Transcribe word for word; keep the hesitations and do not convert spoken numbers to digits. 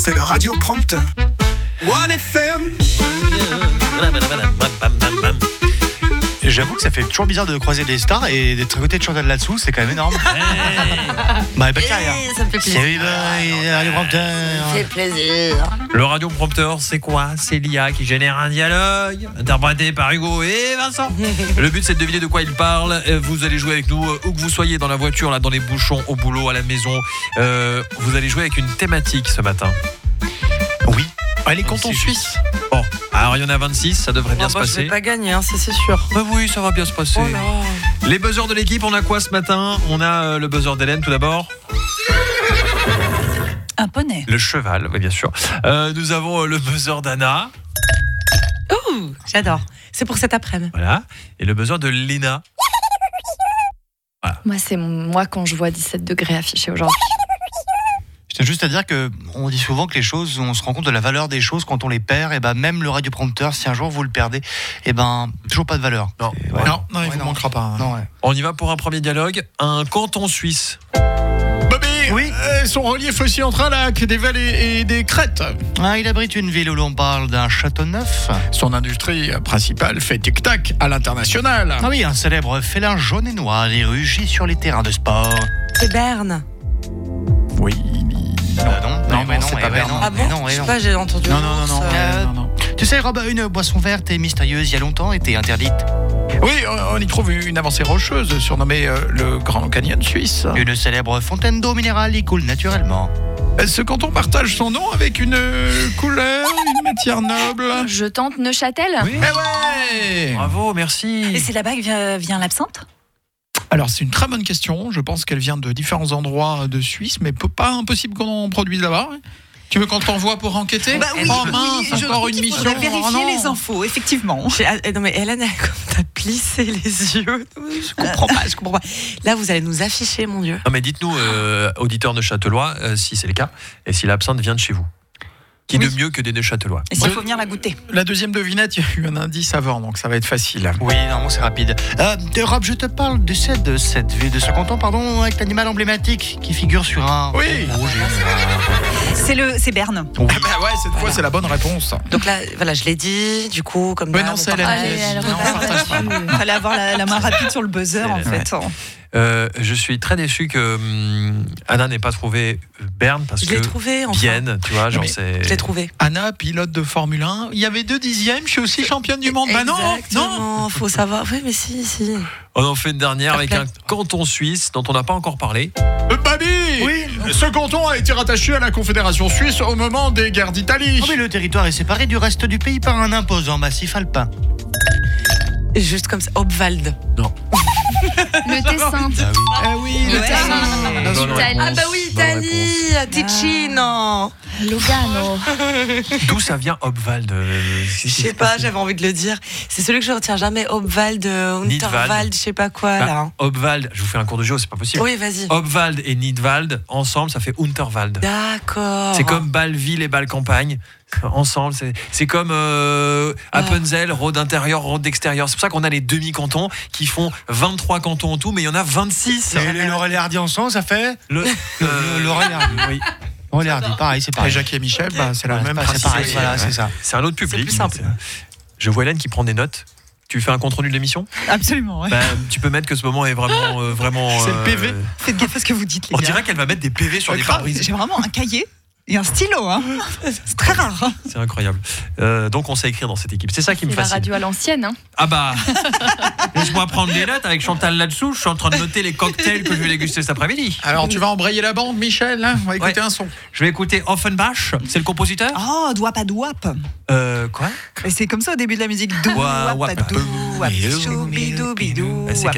c'est le Radio Prompteur. One F M. J'avoue que ça fait toujours bizarre de croiser des stars et d'être à côté de Chantal là-dessous, c'est quand même énorme. Hey. Bah, belle carrière. Hey, ça me fait plaisir. C'est le Radio Prompteur. Ça me fait plaisir. Le Radio Prompteur, c'est quoi? C'est l'I A qui génère un dialogue, interprété par Hugo et Vincent. Le but, c'est de deviner de quoi il parle. Vous allez jouer avec nous, où que vous soyez, dans la voiture, là, dans les bouchons, au boulot, à la maison. Euh, vous allez jouer avec une thématique ce matin. Oui. Ah, les cantons suisses. Bon, alors il y en a vingt-six, ça devrait bien oh, se bah, passer. Je vais pas gagner, hein, c'est, c'est sûr. Bah oui, ça va bien se passer. Oh là. Les buzzers de l'équipe, on a quoi ce matin? On a euh, le buzzer d'Hélène tout d'abord. Un poney. Le cheval, oui, bien sûr. Euh, nous avons euh, le buzzer d'Anna. Ouh, j'adore. C'est pour cet après-midi. Voilà. Et le buzzer de Léna. Voilà. Moi, c'est moi quand je vois dix-sept degrés affichés aujourd'hui. C'est juste à dire que on dit souvent que les choses, on se rend compte de la valeur des choses quand on les perd. Et ben même le radioprompteur, si un jour vous le perdez, et ben toujours pas de valeur. Non, ouais. non, non, il ouais, vous non. manquera pas. Non, ouais. On y va pour un premier dialogue. Un canton suisse. Bobby, Oui. euh, son relief aussi entre un lac, des vallées et des crêtes. Ah, il abrite une ville où l'on parle d'un château neuf. Son industrie principale fait tic-tac à l'international. Ah oui, un célèbre félin jaune et noir et rugit sur les terrains de sport. C'est Berne. Oui. Euh, non, Non, mais non, c'est eh pas ben Berne. non, Ah mais bon? non, Je eh sais non. pas, j'ai entendu. Non, non, non, non, Euh, non, non. Tu sais, Rob, une boisson verte et mystérieuse il y a longtemps était interdite. Oui, on on y trouve une avancée rocheuse surnommée euh, le Grand Canyon suisse. Une célèbre fontaine d'eau minérale y coule naturellement. Euh, Ce canton partage son nom avec une euh, couleur, une matière noble. Je tente Neuchâtel. Oui. Eh ouais. Bravo, merci. Et c'est là-bas que vient, vient l'absinthe? Alors c'est une très bonne question. Je pense qu'elle vient de différents endroits de Suisse, mais peu- pas impossible qu'on en produise là-bas. Tu veux qu'on t'envoie pour enquêter? Bah oui, Oh mince, oui, je encore trouve une qu'il mission. faudrait vérifier Oh non. les infos, effectivement. J'ai- ah, non mais Hélène, elle, comme t'as plissé les yeux. Je comprends pas, je comprends pas. Là, vous allez nous afficher, mon Dieu. Non mais dites-nous, euh, auditeurs de Châtelois, euh, si c'est le cas, et si l'absinthe vient de chez vous. Qui Oui. de mieux que des Neuchâtelois? Et s'il faut venir la goûter. La deuxième devinette, il y a eu un indice avant, donc ça va être facile. Oui, normalement c'est rapide. Euh, de Rob, je te parle de cette, de cette ville de ce canton, pardon, avec l'animal emblématique qui figure sur un. Oui. rouge et noir. C'est, le, c'est Berne. Eh ben ouais, cette fois c'est la bonne réponse. Donc là, voilà, je l'ai dit, du coup, comme Ouais, d'hab, non, on c'est part- Hélène. Allez, elle Non, repart on partage pas. là-dessus. Fallait avoir la, la main rapide sur le buzzer, en C'est- fait. Euh, je suis très déçu que hum, Anna n'ait pas trouvé Berne parce Je que l'ai trouvé, enfin. Bienne, tu vois, genre mais c'est. Je l'ai trouvé. Anna, pilote de Formule un, il y avait deux dixièmes, je suis aussi championne du monde. Bah non, non. Exactement, faut savoir. Oui, mais si, si. On en fait une dernière avec un Fair canton suisse dont on n'a pas encore parlé. Euh, Babi, Oui. ce canton a été rattaché à la Confédération suisse au moment des guerres d'Italie. Oh, mais le territoire est séparé du reste du pays par un imposant massif alpin. Juste comme ça, Obwald. Le Tessin. Ah oui, le Ouais. terrain. Bonne Italie. Ah bah oui, Italie, à Ticino. Lugano. D'où ça vient Obwald? euh, Je sais pas, j'avais envie de le dire. C'est celui que je retiens jamais, Obwald, euh, Unterwald, je sais pas quoi, Bah, là. Obwald, je vous fais un cours de géo, c'est pas possible. Oui, vas-y. Obwald et Nidwald, ensemble, ça fait Unterwald. D'accord. C'est comme Bâle-Ville et Bâle-Campagne. Ensemble, c'est, c'est comme euh, Appenzell, Rhodes intérieur, Rhodes extérieur. C'est pour ça qu'on a les demi-cantons qui font vingt-trois cantons en tout, mais il y en a vingt-six. Et les Laurel et Hardy ensemble, ça fait Le, le Laurel et Hardy. oui. Laurel et Hardy, pareil, c'est Et pareil. Jacques et Michel, bah, c'est la Ouais, même c'est principe. pareil, voilà, c'est ça. C'est un autre public. plus simple. Je vois Hélène qui prend des notes. Tu fais un compte rendu de l'émission? Absolument, ouais. Bah, tu peux mettre que ce moment est vraiment, euh, vraiment. C'est le P V. euh, Faites gaffe à ce que vous dites, les On gars. dirait qu'elle va mettre des P V sur Ouais, les grave. pare-brises. J'ai vraiment un cahier et un stylo, hein. C'est très rare. Hein. C'est incroyable. Euh, donc on sait écrire dans cette équipe. C'est ça qui me C'est la fascine. radio à l'ancienne, hein. Ah bah, laisse-moi prendre des notes avec Chantal là-dessous. Je suis en train de noter les cocktails que je vais déguster cet après-midi. Alors tu vas embrayer la bande, Michel, hein, on va écouter Ouais. un son. Je vais écouter Offenbach. C'est le compositeur. Oh, doigt pas douap. Euh, quoi? Et c'est comme ça au début de la musique. Douap, Ouah, ouah, pas douap, bidou, choubidou, bidou. Bah, c'est